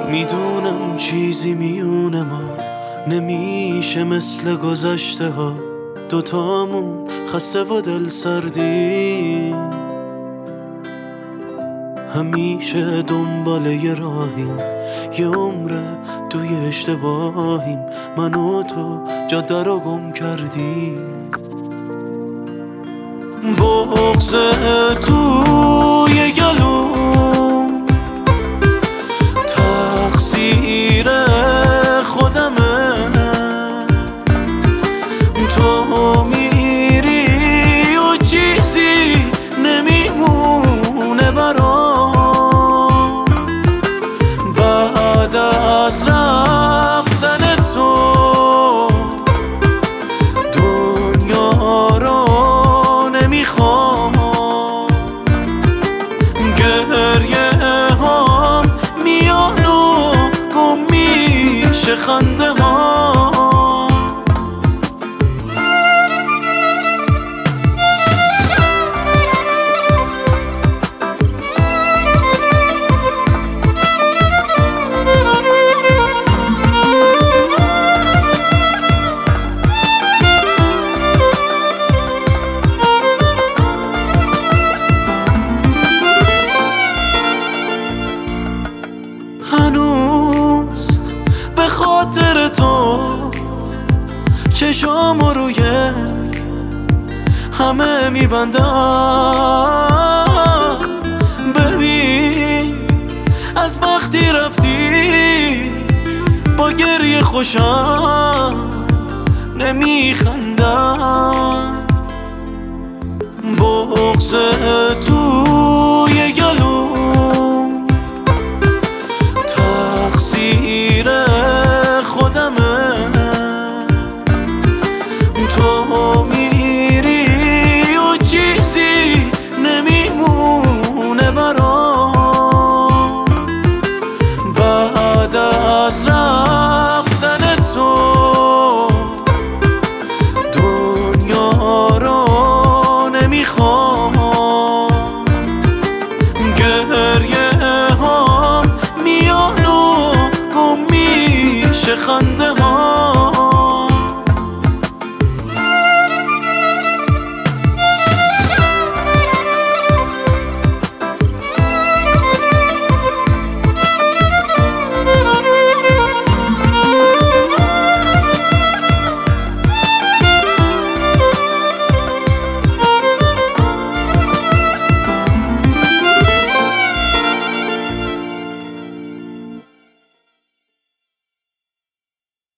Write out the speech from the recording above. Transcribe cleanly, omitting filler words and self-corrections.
میدونم چیزی میونه ما نمیشه مثل گذشته ها، دوتامون خسته و دل سردی، همیشه دنبال یه راهیم، یه عمره توی اشتباهیم، من و تو جاده رو گم کردی. بغض توی گلوم تقصیر خودمه، تو میری و چیزی نمیمونه برام، بعد از رفتن تو دنیا رو نمیخوام، گریه هم میان و گم میشه خنده ها. هنوز به خاطر تو چشامو روی همه میبندم، ببین از وقتی رفتی با گریه خوشم نمیخندم. بغض توی گلوم تقصیر خودمه، تو میری و چیزی نمیمونه برام، بعد از رفتن تو دنیا رو نمیخوام، گریه هم میان و گم میشه خنده ها.